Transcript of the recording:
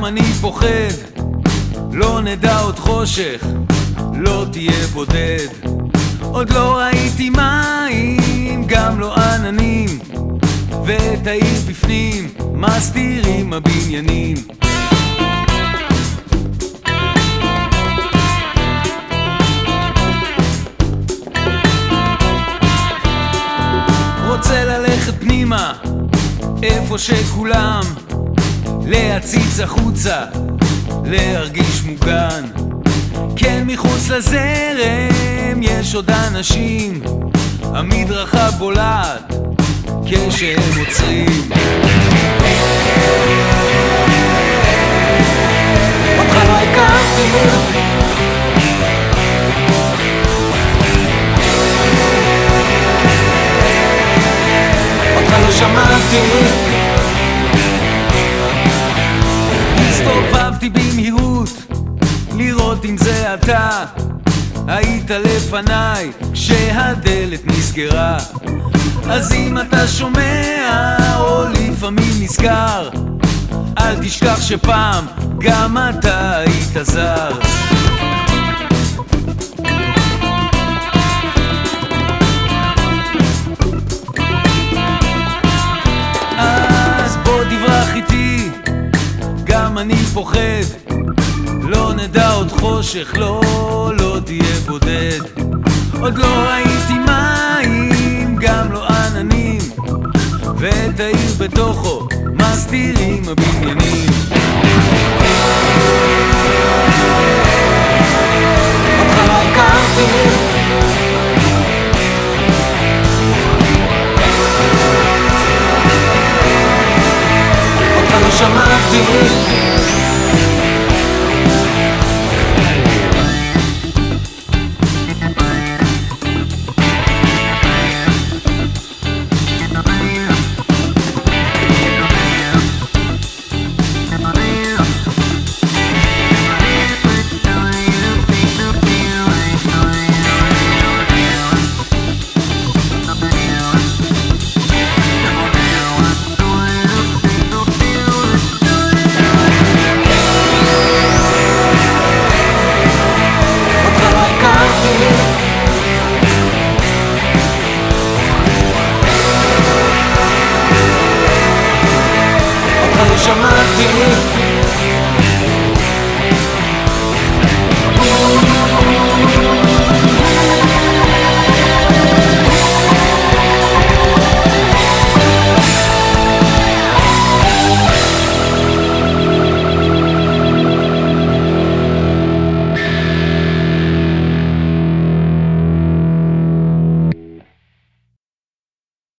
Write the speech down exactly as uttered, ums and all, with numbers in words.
אני פוחד, לא נדע עוד חושך, לא תהיה בודד. עוד לא ראיתי מים, גם לא עננים, ואת העיר בפנים מסתירים הבניינים. רוצה ללכת פנימה, איפה שכולם, להציץ החוצה, להרגיש מוגן. כן, מחוץ לזרם יש עוד אנשים, המדרכה בולעת כשהם עוצרים. אותך לא הכרתי, אותך לא שמעתי, הסתובבתי במהירות לראות אם זה אתה, היית לפניי כשהדלת נסגרה. אז אם אתה שומע או לפעמים נזכר, אל תשכח שפעם גם אתה היית זר. אז בוא תברח איתי, גם אני פוחד, לא נדע עוד חושך, לא, לא תהיה בודד. עוד לא ראיתי מים, גם לא עננים, ואת העיר בתוכו מסתירים הבניינים. אותך לא הכרתי,